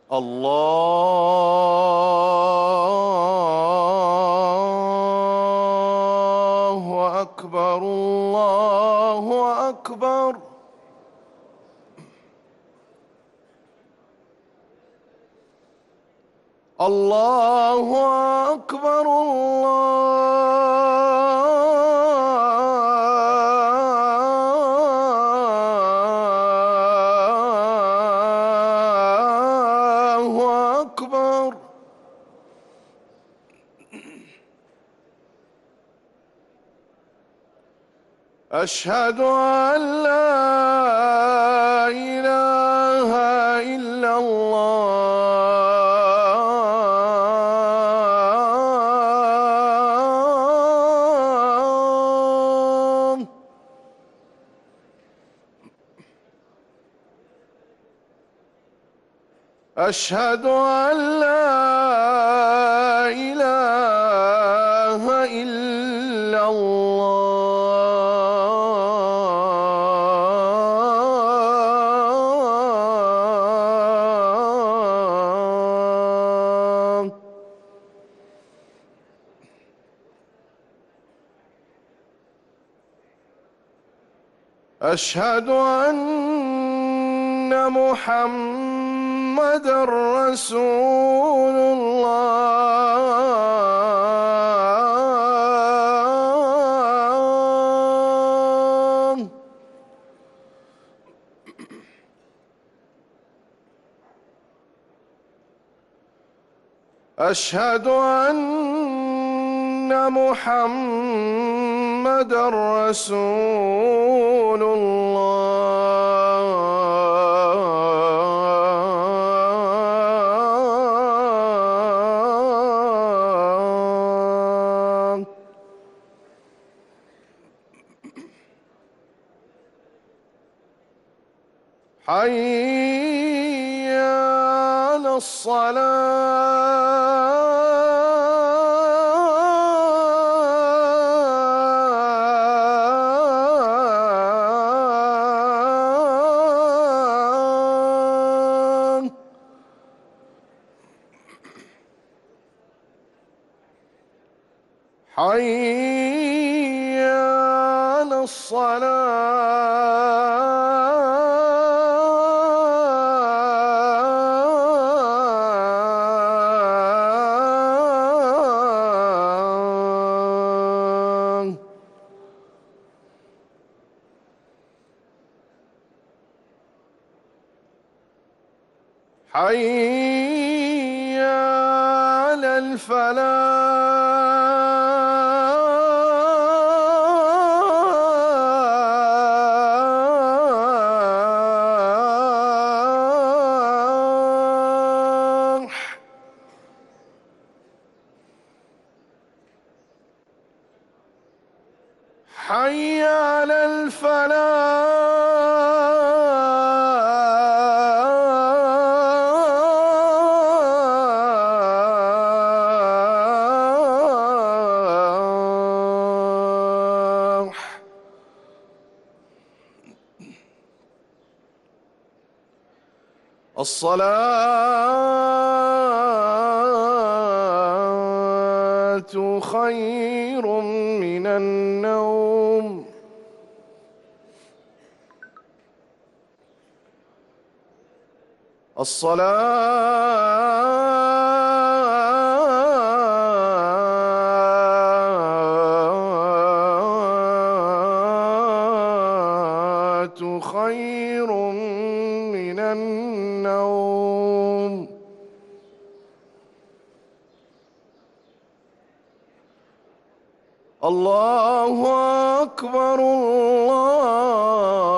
الله أكبر الله أكبر. الله أكبر الله أكبر. أشهد أن لا إله إلا الله. أشهد أن لا إله إلا الله. أشهد أن محمد رسول الله. أشهد أن محمد رسول الله. حي على الصلاة. حي على الصلاة. حي على الفلاح. حي على الفلاح. الصلاة خير من النوم. الصلاة خير من النوم. الله أكبر الله